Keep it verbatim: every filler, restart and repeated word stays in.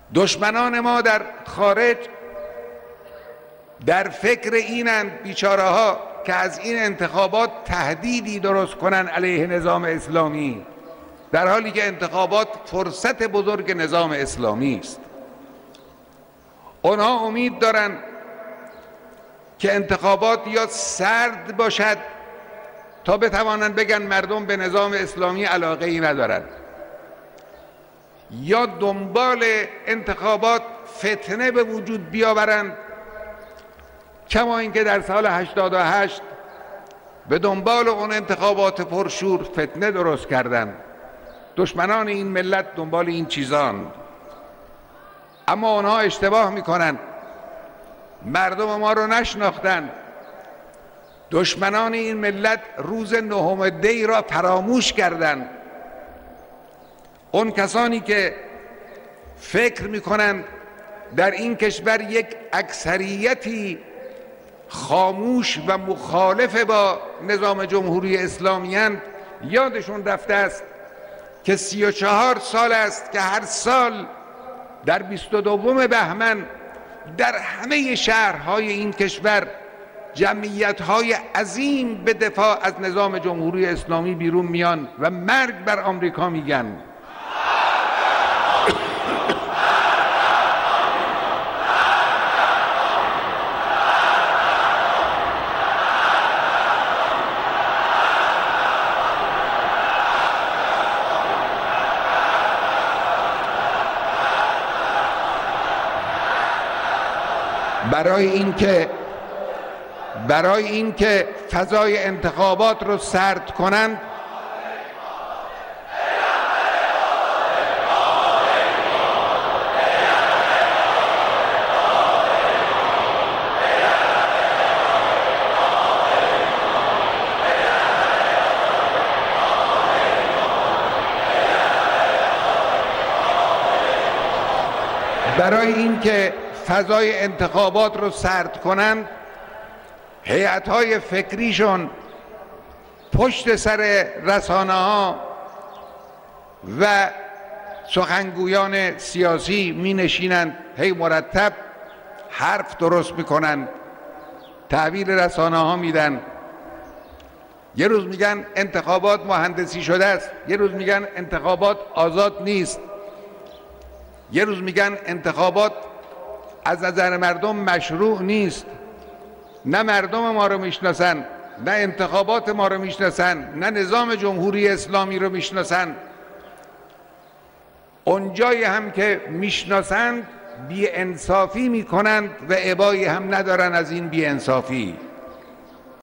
دشمنان ما در خارج در فکر اینند بیچاره ها که از این انتخابات تهدیدی درست کنن علیه نظام اسلامی، در حالی که انتخابات فرصت بزرگ نظام اسلامی است. اونها امید دارن که انتخابات یا سرد باشد تا بتوانند بگن مردم به نظام اسلامی علاقه ای ندارند، یا دنبال انتخابات فتنه به وجود بیاورند، کما اینکه در سال هشتاد و هشت به دنبال اون انتخابات پرشور فتنه درست کردند. دشمنان این ملت دنبال این چیزان، اما آنها اشتباه میکنند، مردم ما رو نشناختند. دشمنان این ملت روز نهم دی را فراموش کردند. اون کسانی که فکر میکنند در این کشور یک اکثریتی خاموش و مخالف با نظام جمهوری اسلامی اند، یادشون رفته است که سی و چهار سال است که هر سال در بیست و دوم بهمن در همه شهرهای این کشور جمعیت‌های عظیم به دفاع از نظام جمهوری اسلامی بیرون میان و مرگ بر آمریکا میگن. برای اینکه برای اینکه فضای انتخابات رو سرد کنند، برای اینکه فضای انتخابات رو سرد کنند، هیئت‌های فکریشون پشت سر رسانه ها و سخنگویان سیاسی می نشینند، هی مرتب حرف درست میکنند، تحویل رسانه ها میدن. یه روز میگن انتخابات مهندسی شده است، یه روز میگن انتخابات آزاد نیست، یه روز میگن انتخابات از نظر مردم مشروع نیست. نه مردم ما رو میشناسن، نه انتخابات ما رو میشناسن، نه نظام جمهوری اسلامی رو میشناسن. اونجایی هم که میشناسند بی انصافی میکنند و ابایی هم ندارن از این بی انصافی.